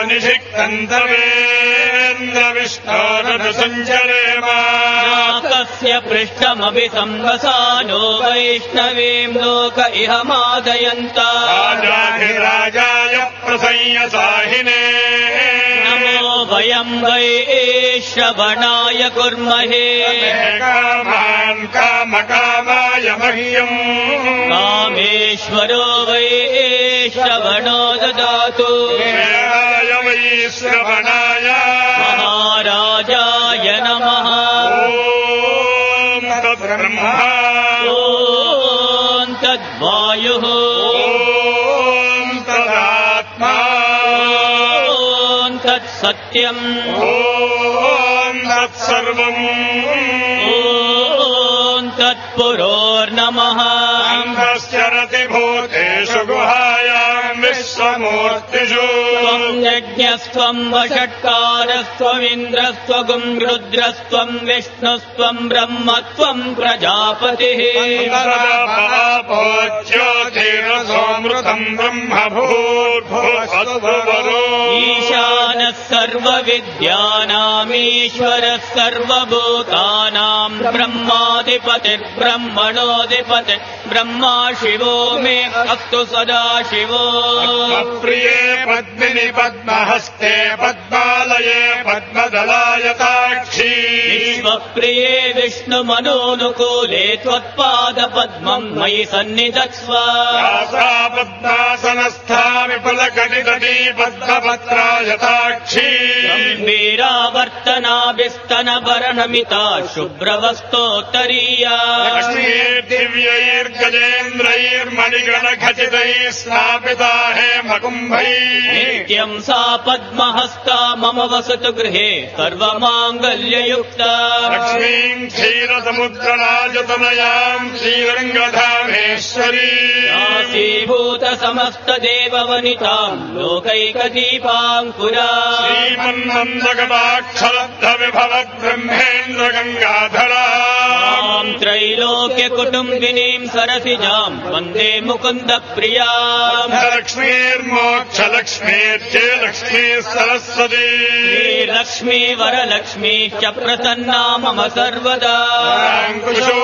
निषिक्तन्तवेन्द्रविष्णोरनुसञ्चरेम नाकस्य पृष्ठमपि संवसानो वैष्णवीम् लोक इह मादयन्ता राजाधिराजाय प्रसंयसाहिने नमो वयम् वै श्रवणाय कुर्महे कामान् कामकामाय मह्यम् कामेश्वरो वै श्रवणो ददातु वेदाय वै श्रवणाय महाराजाय नमः ॐ तद्ब्रह्मा ॐ तद्वायुः ॐ तदात्मा ॐ तत्सत्यम् ॐ तत्सर्वम् ॐ तत्पुरोर्नमः अन्धश्चरति भूतेषु गुहायाम् विश्वमूर्तिषु त्वम् यज्ञस्त्वम् वषट्कारस्त्वमिन्द्रस्त्वगुम् रुद्रस्त्वम् विष्णुस्त्वम् ब्रह्मत्वम् प्रजापतिः पोच्योतिरसोऽमृतम् ब्रह्मभूर्भुवस्वरो ईशानः सर्वविद्यानामीश्वरः सर्वभूतानाम् ब्रह्माधिपतिर्ब्रह्मणोऽधिपतिः ब्रह्मा शिवो मे अस्तु सदा शिवो प्रिये पद्मिनि पद्महस्ते पद्मालये पद्मदलायताक्षी विश्वप्रिये विष्णुमनोनुकूले त्वत्पादपद्मम् मयि सन्निधत्स्व सा पद्मासनस्था विपुलकटितटी पद्मपत्रायताक्षी गम्भीरावर्तनाभिस्तनभरणमिता शुभ्रवस्तोत्तरीया दिव्यैर्गजेन्द्रैर्मणिगणखचितैः स्थापिता हेमकुम्भैः नित्यम् सा पद्महस्ता मम वसतु गृहे सर्वमाङ्गल्ययुक्ता लक्ष्मीम् क्षीरसमुद्रराजतनयाम् श्रीरङ्गधामेश्वरी आसीभूत समस्तदेववनिताम् लोकैकदीपाङ्कुरा श्रीमन्नन्दकटाक्षलब्धविभवद्ब्रह्मेन्द्रगङ्गाधरा माम् त्रैलोक्यकुटुम्बिनीम् सरसिजाम् वन्दे मुकुन्दप्रियाम् लक्ष्मीर्मोक्षलक्ष्मीर्चे लक्ष्मीः सरस्वती श्रीलक्ष्मी वरलक्ष्मीश्च प्रसन्ना मम सर्वदा अङ्कुशो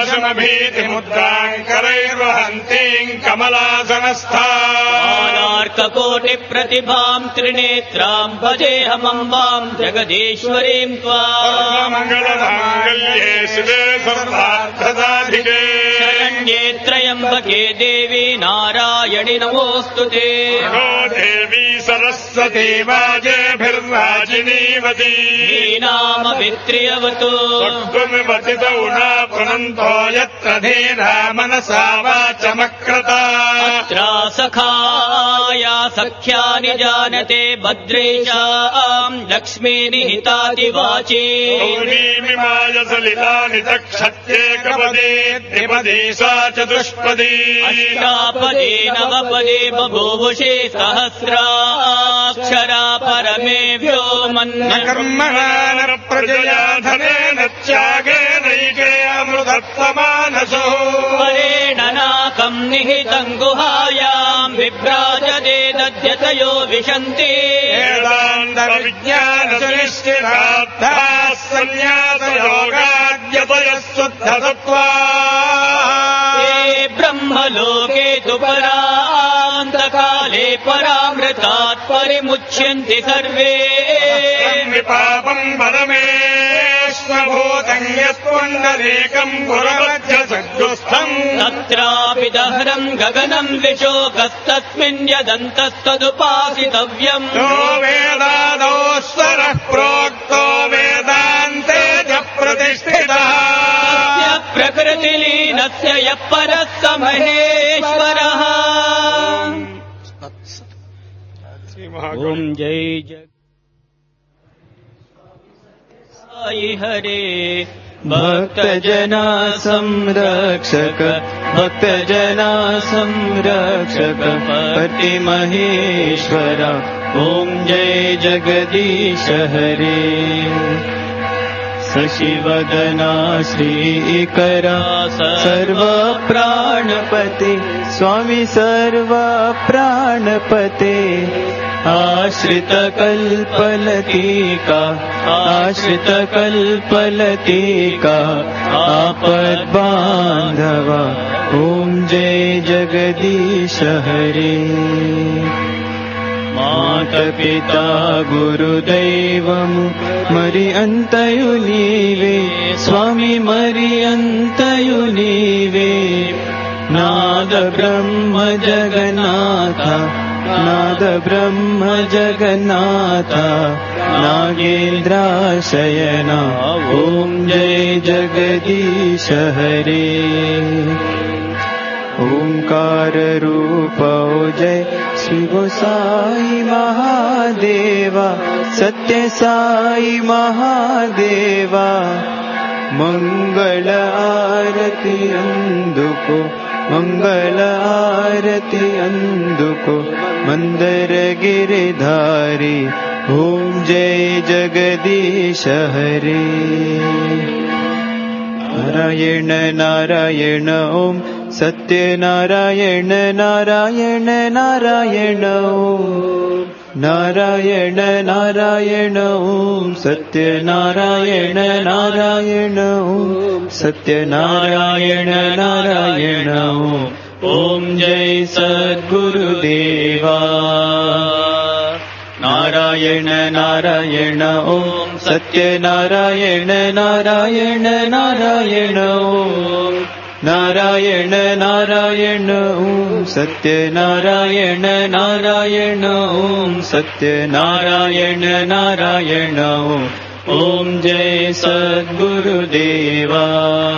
वाशमभीतिमुद्राङ्करैर्वहन्तीम् कमलासनस्था नार्ककोटिप्रतिभाम् त्रिनेत्राम् भजेऽहमम्बाम् जगदीश्वरीम् त्वाम् मङ्गलमाङ्गल्ये शिवे सर्वार्थसाधिके शरण्ये त्र्यम्बके देवी नारायणि नमोऽस्तु ते देवी सरस्वती वाजेभिर्वाजिनीवती नामभित्र्यवतु त्वमिवतितौ न पुनन्तो यत्र धीरा मनसा वाचमक्रता सखाया सख्यानि जानते भद्रेशाम् लक्ष्मी निहितादिवाची गौरीमिमाय सलिलानि तक्षत्येकपदी द्विपदी सा चतुष्पदी अष्टापदे नवपदे बभूवुषे सहस्राक्षरा परमे व्योमन् न कर्मणा न प्रजया धनेन त्यागेनैके अमृतत्वमानसो परेण नाकम् निहितम् गुहायाम् विभ्राजते दध्यतयो विशन्ति वेदान्तविज्ञानसुनिश्चितार्थाः सन्न्यासयोगाद्यतयः शुद्धसत्त्वा ये ब्रह्मलोके तु परान्तकाले परामृतात् परिमुच्यन्ति सर्वे पापम् परमेश्वभूतम् यत्पुण्डरीकम् पुरवध्यसद्गुस्थम् तत्रापि दहरम् गगनम् विशोकस्तस्मिन् यदन्तस्तदुपासितव्यम् यो वेदादौ स्वरः प्रोक्तो वेद यज्ञस्य यः परः स महेश्वरः। ॐ जय जय साई हरे भक्तजना संरक्षक भक्तजना संरक्षक पति महेश्वर। ॐ जय जगदीश हरे शशिवदना श्रीकरा सर्व प्राणपते स्वामी सर्व प्राणपते आश्रित कल्पलतिका आश्रित कल्पलतिका आपद्बान्धवा। ॐ जय जगदीश हरे माता पिता गुरुदैवमु मरि अन्तयु नीवे स्वामी मरि अन्तयु नीवे। नाद ब्रह्म जगन्नाथ नाद ब्रह्म जगन्नाथ नागेन्द्राशयन। ॐ जय जगदीश हरे ओंकार रूप जय श्री गोसाई महादेवा सत्य साई महादेवा। मंगल आरती अंदुको मंगल आरती अंदुको मंदर गिरिधारी। ओम जय जगदीश हरे नारायण नारायण ओम सत्यनारायण नारायण नारायण ओम नारायण नारायण ओम सत्यनारायण नारायण ओम सत्यनारायण नारायण ओम। ओम जय सद्गुरुदेवा नारायण नारायण ओम सत्यनारायण नारायण नारायण ओम नारायण नारायण ओम सत्यनारायण नारायण ओम सत्यनारायण नारायण ओम। ओम जय सद्गुरुदेवा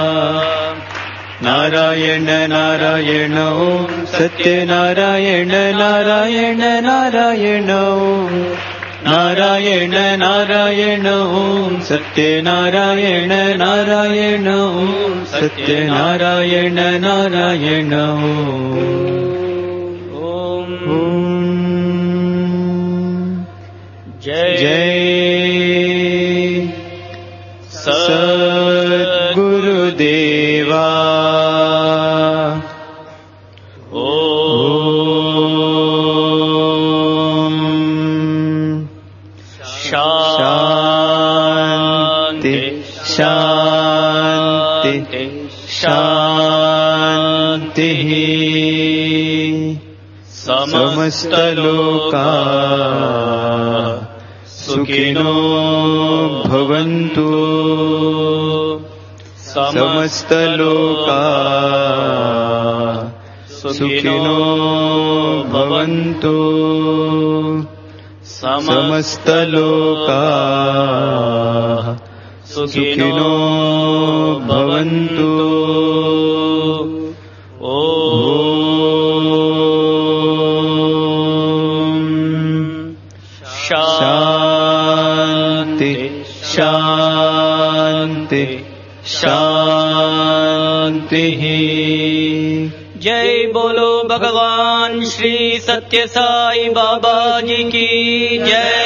नारायण नारायण ओम सत्यनारायण नारायण नारायण ओम नारायण नारायण ओम सत्यनारायण नारायण ओम सत्यनारायण नारायण ओम। जय जय सद्गुरुदेवा। शांति शांति शांति समस्त लोका सुखिनो भवन्तु समस्त लोका सुखिनो भवन्तु समस्त लोका सुखिनो भवन्तु। ओम शांति शांति शांति। जय बोलो भगवान श्री सत्य साई बाबा जी की जय।